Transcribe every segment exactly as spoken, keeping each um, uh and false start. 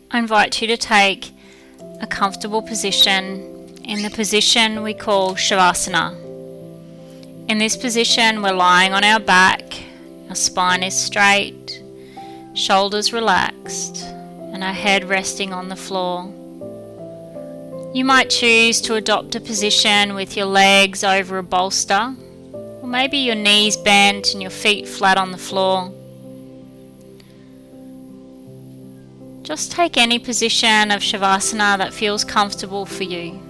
I invite you to take a comfortable position in the position we call Shavasana. In this position, we're lying on our back, our spine is straight, shoulders relaxed, and our head resting on the floor. You might choose to adopt a position with your legs over a bolster, or maybe your knees bent and your feet flat on the floor. Just take any position of Shavasana that feels comfortable for you.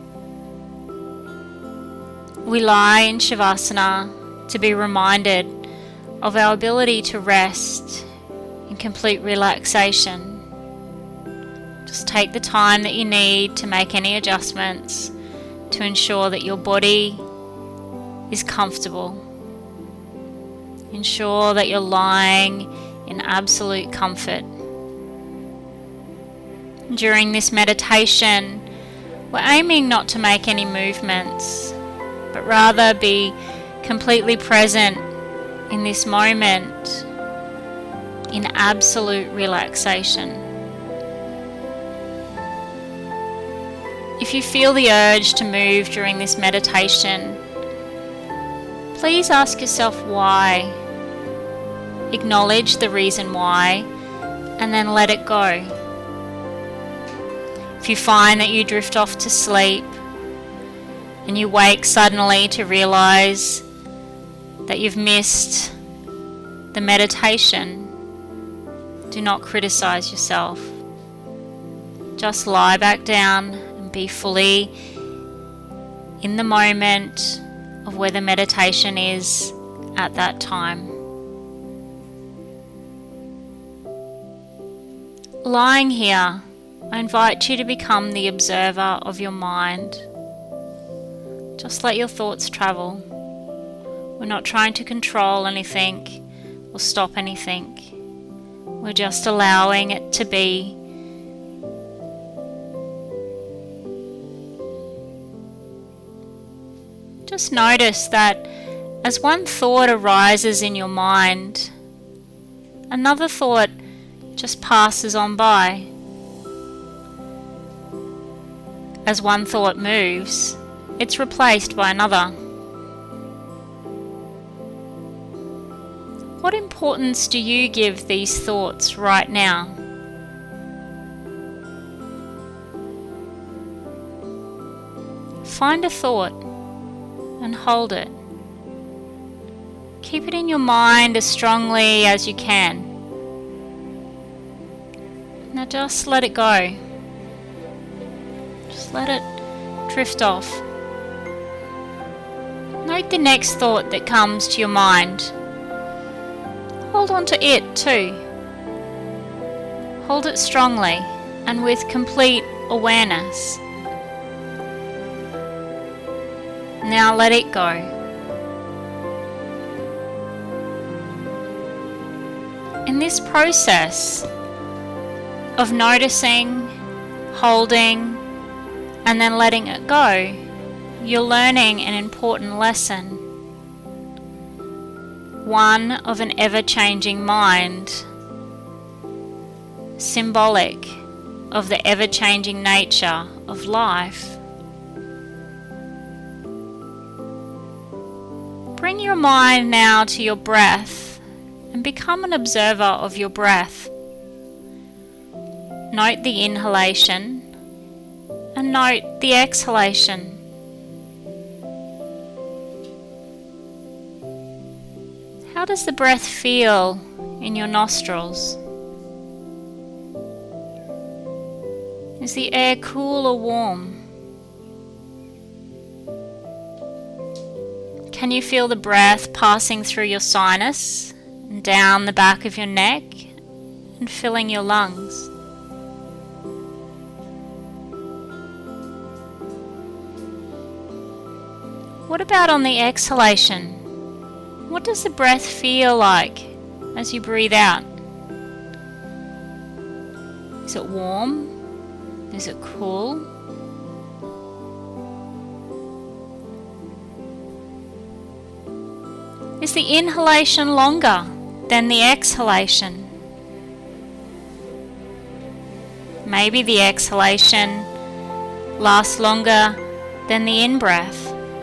We lie in Shavasana to be reminded of our ability to rest in complete relaxation. Just take the time that you need to make any adjustments to ensure that your body is comfortable. Ensure that you're lying in absolute comfort. During this meditation, we're aiming not to make any movements, but rather be completely present in this moment in absolute relaxation. If you feel the urge to move during this meditation, please ask yourself why. Acknowledge the reason why, and then let it go. If you find that you drift off to sleep, and you wake suddenly to realize that you've missed the meditation, do not criticize yourself. Just lie back down and be fully in the moment of where the meditation is at that time. Lying here, I invite you to become the observer of your mind. Just let your thoughts travel. We're not trying to control anything or stop anything. We're just allowing it to be. Just notice that as one thought arises in your mind, another thought just passes on by. As one thought moves, it's replaced by another. What importance do you give these thoughts right now? Find a thought and hold it. Keep it in your mind as strongly as you can. Now just let it go. Just let it drift off. Note the next thought that comes to your mind. Hold on to it too. Hold it strongly and with complete awareness. Now let it go. In this process of noticing, holding, and then letting it go, you're learning an important lesson. One of an ever-changing mind, symbolic of the ever-changing nature of life. Bring your mind now to your breath and become an observer of your breath. Note the inhalation and note the exhalation. How does the breath feel in your nostrils? Is the air cool or warm? Can you feel the breath passing through your sinus and down the back of your neck and filling your lungs? What about on the exhalation? What does the breath feel like as you breathe out? Is it warm? Is it cool? Is the inhalation longer than the exhalation? Maybe the exhalation lasts longer than the in-breath.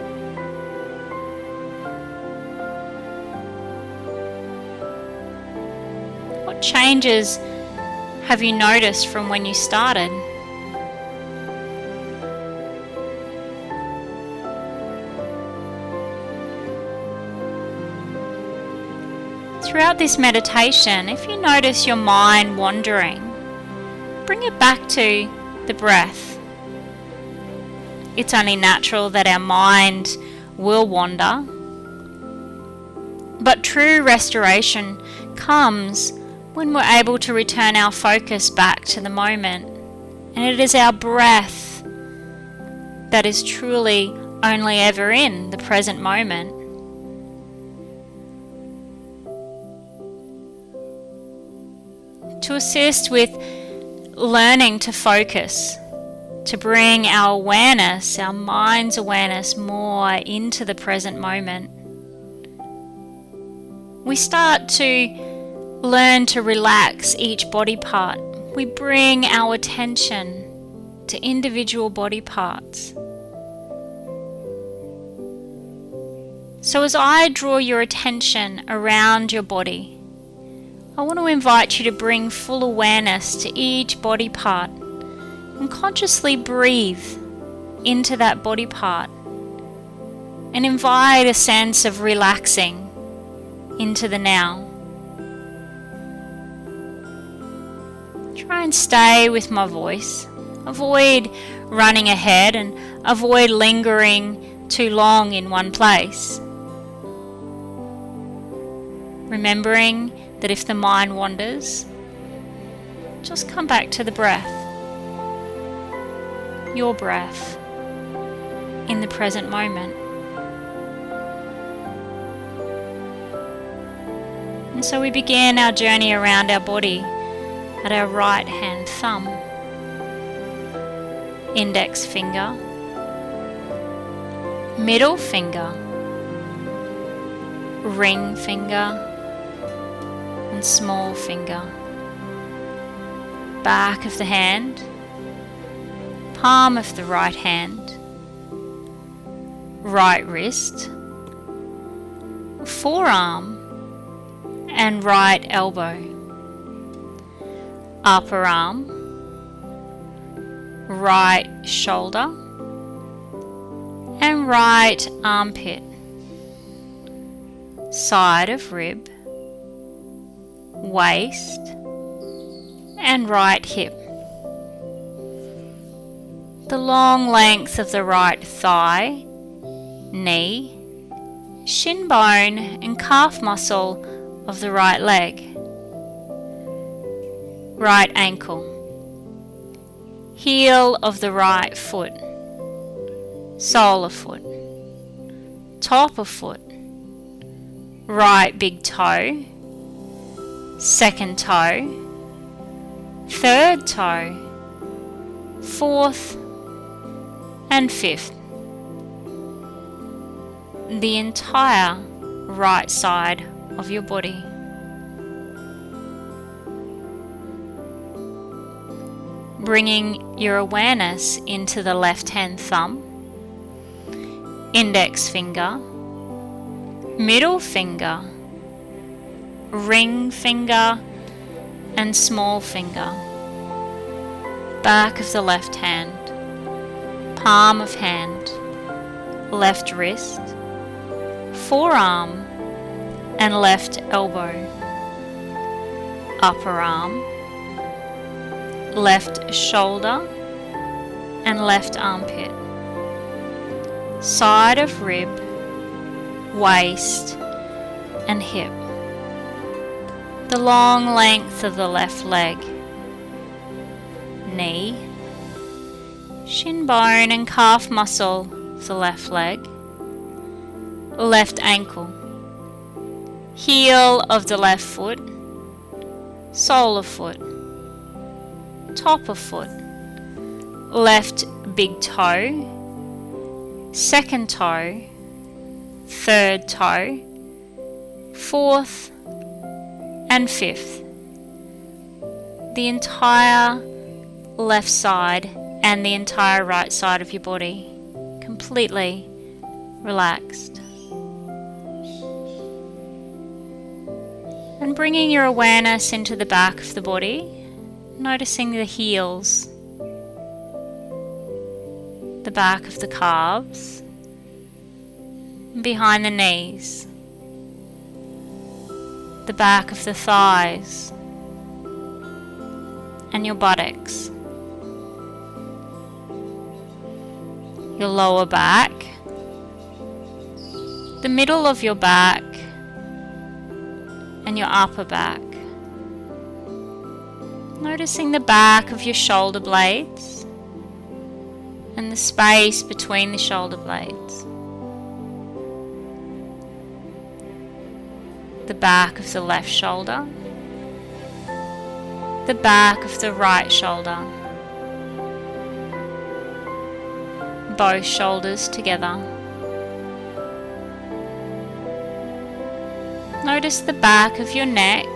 What changes have you noticed from when you started? Throughout this meditation, if you notice your mind wandering, bring it back to the breath. It's only natural that our mind will wander, but true restoration comes when we're able to return our focus back to the moment. And it is our breath that is truly only ever in the present moment. To assist with learning to focus, to bring our awareness, our mind's awareness more into the present moment, we start to learn to relax each body part. We bring our attention to individual body parts. So as I draw your attention around your body, I want to invite you to bring full awareness to each body part and consciously breathe into that body part and invite a sense of relaxing into the now. Try and stay with my voice. Avoid running ahead and avoid lingering too long in one place. Remembering that if the mind wanders, just come back to the breath. Your breath in the present moment. And so we begin our journey around our body at our right hand thumb, index finger, middle finger, ring finger, and small finger, back of the hand, palm of the right hand, right wrist, forearm, and right elbow, upper arm, right shoulder, and right armpit, side of rib, waist, and right hip, the long length of the right thigh, knee, shin bone and calf muscle of the right leg, right ankle, heel of the right foot, sole of foot, top of foot, right big toe, second toe, third toe, fourth and fifth. The entire right side of your body. Bringing your awareness into the left hand thumb, index finger, middle finger, ring finger, and small finger, back of the left hand, palm of hand, left wrist, forearm, and left elbow, upper arm, left shoulder, and left armpit, side of rib, waist, and hip, the long length of the left leg, knee, shin bone and calf muscle of the left leg, left ankle, heel of the left foot, sole of foot, top of foot, left big toe, second toe, third toe, fourth and fifth. The entire left side and the entire right side of your body, completely relaxed. And bringing your awareness into the back of the body, noticing the heels, the back of the calves, and behind the knees, the back of the thighs, and your buttocks, your lower back, the middle of your back, and your upper back. Noticing the back of your shoulder blades and the space between the shoulder blades. The back of the left shoulder, the back of the right shoulder, both shoulders together. Notice the back of your neck,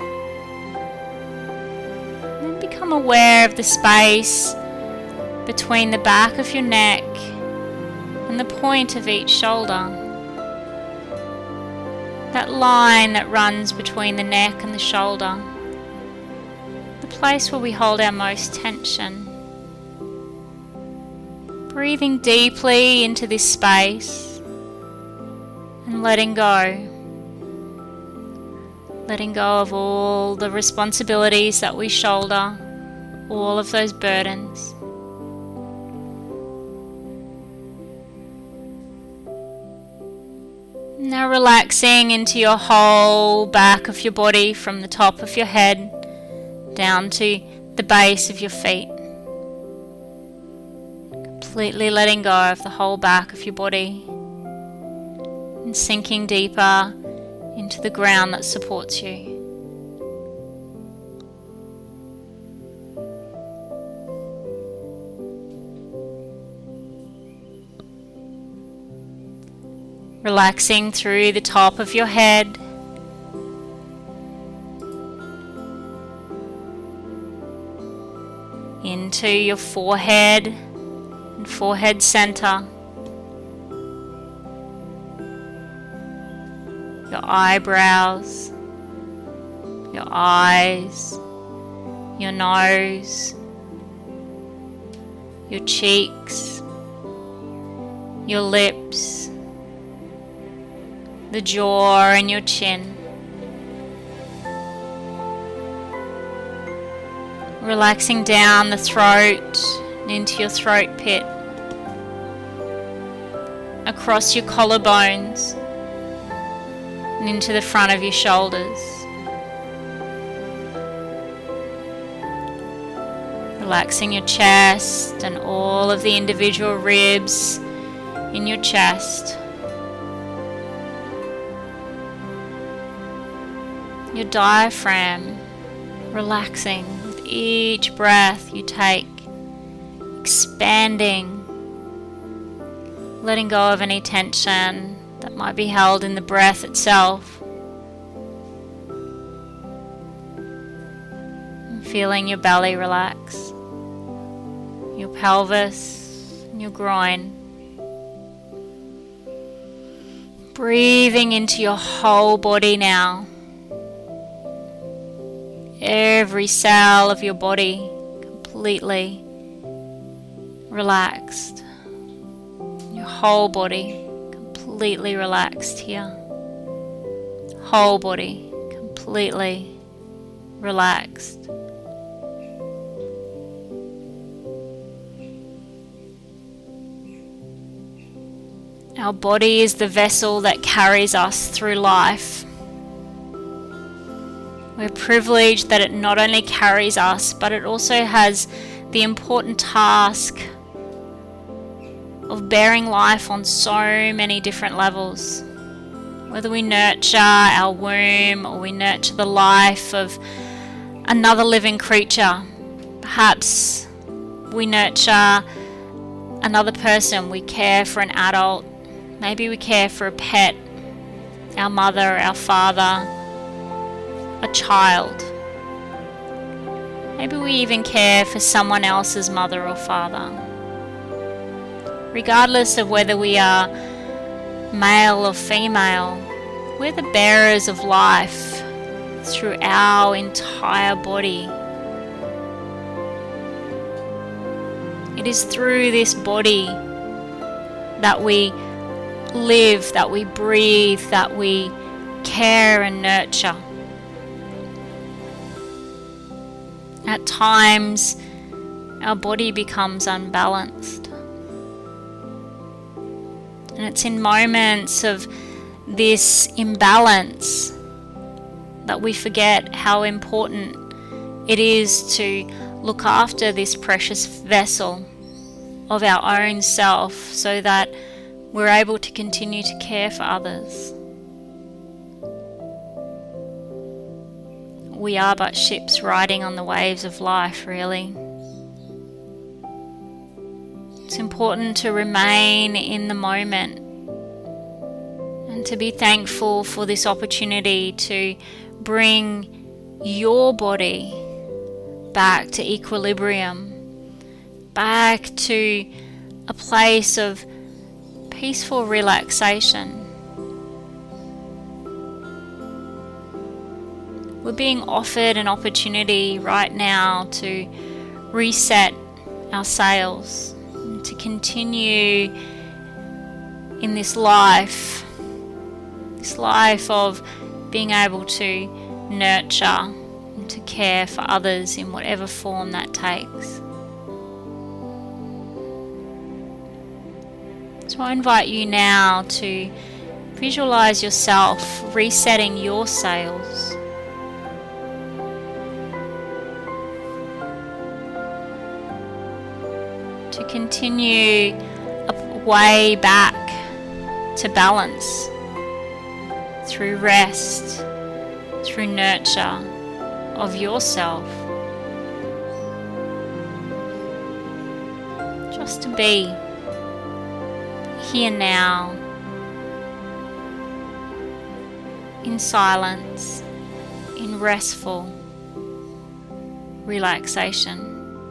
and then become aware of the space between the back of your neck and the point of each shoulder. That line that runs between the neck and the shoulder, the place where we hold our most tension. Breathing deeply into this space and letting go. Letting go of all the responsibilities that we shoulder, all of those burdens. Now relaxing into your whole back of your body, from the top of your head down to the base of your feet. Completely letting go of the whole back of your body and sinking deeper into the ground that supports you. Relaxing through the top of your head, into your forehead and forehead center, your eyebrows, your eyes, your nose, your cheeks, your lips, the jaw and your chin. Relaxing down the throat and into your throat pit, across your collarbones and into the front of your shoulders. Relaxing your chest and all of the individual ribs in your chest. Your diaphragm, relaxing with each breath you take, expanding, letting go of any tension that might be held in the breath itself. And feeling your belly relax, your pelvis, and your groin. Breathing into your whole body now. Every cell of your body completely relaxed. Your whole body completely relaxed here. Whole body completely relaxed. Our body is the vessel that carries us through life. We're privileged that it not only carries us, but it also has the important task of bearing life on so many different levels. Whether we nurture our womb or we nurture the life of another living creature, perhaps we nurture another person, we care for an adult, maybe we care for a pet, our mother, our father, a child. Maybe we even care for someone else's mother or father. Regardless of whether we are male or female, we're the bearers of life through our entire body. It is through this body that we live, that we breathe, that we care and nurture. At times, our body becomes unbalanced. And it's in moments of this imbalance that we forget how important it is to look after this precious vessel of our own self so that we're able to continue to care for others. We are but ships riding on the waves of life, really. It's important to remain in the moment and to be thankful for this opportunity to bring your body back to equilibrium, back to a place of peaceful relaxation. We're being offered an opportunity right now to reset our sails, and to continue in this life, this life of being able to nurture and to care for others in whatever form that takes. So I invite you now to visualize yourself resetting your sails. To continue a way back to balance through rest, through nurture of yourself. Just to be here now, in silence, in restful relaxation.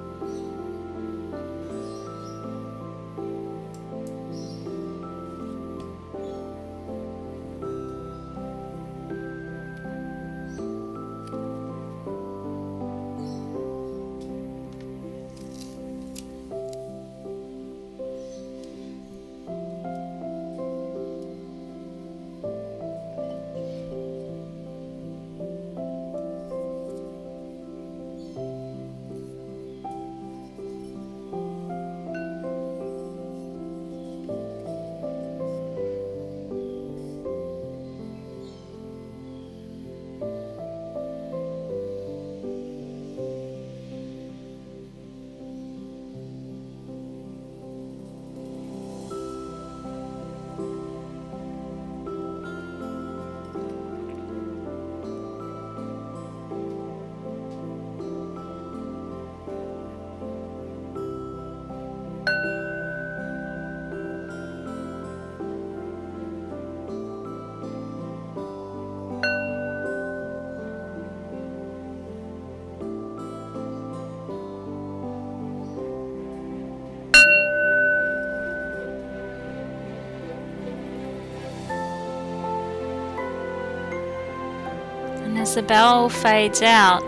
As the bell fades out,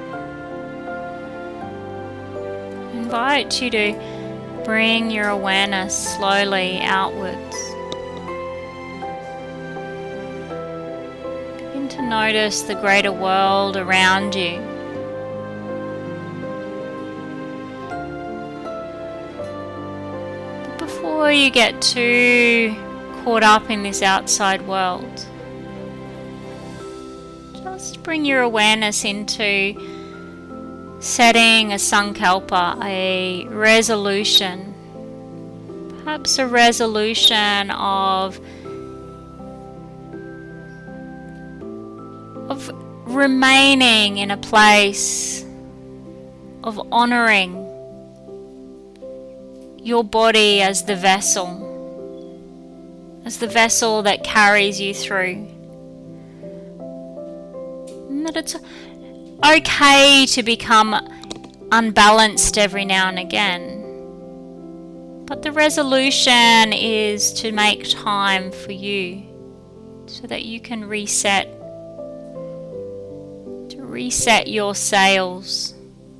I invite you to bring your awareness slowly outwards. Begin to notice the greater world around you. But before you get too caught up in this outside world, just bring your awareness into setting a sankalpa, a resolution, perhaps a resolution of, of remaining in a place of honoring your body as the vessel, as the vessel that carries you through. And that it's okay to become unbalanced every now and again. But the resolution is to make time for you so that you can reset, to reset your sails,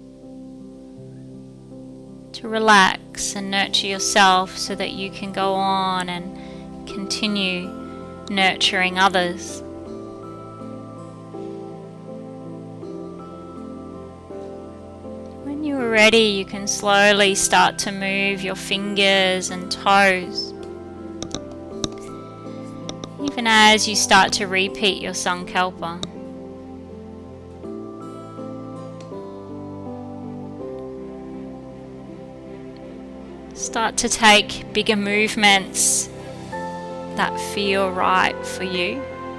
to relax and nurture yourself so that you can go on and continue nurturing others. When you are ready, you can slowly start to move your fingers and toes. Even as you start to repeat your Sankalpa. Start to take bigger movements that feel right for you.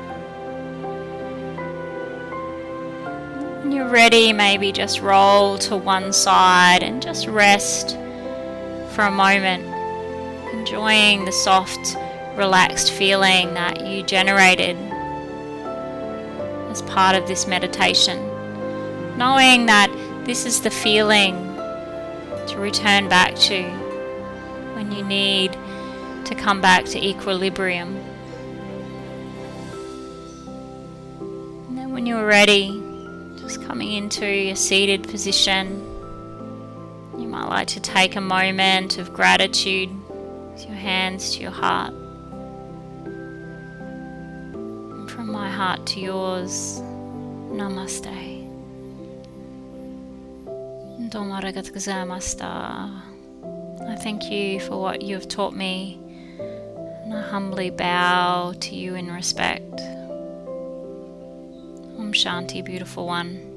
When you're ready, maybe just roll to one side and just rest for a moment, enjoying the soft, relaxed feeling that you generated as part of this meditation, knowing that this is the feeling to return back to when you need to come back to equilibrium. And then when you're ready, just coming into your seated position, you might like to take a moment of gratitude with your hands to your heart. And from my heart to yours, Namaste. Domo arigatou gozaimashita. I thank you for what you have taught me, and I humbly bow to you in respect. Om Shanti, beautiful one.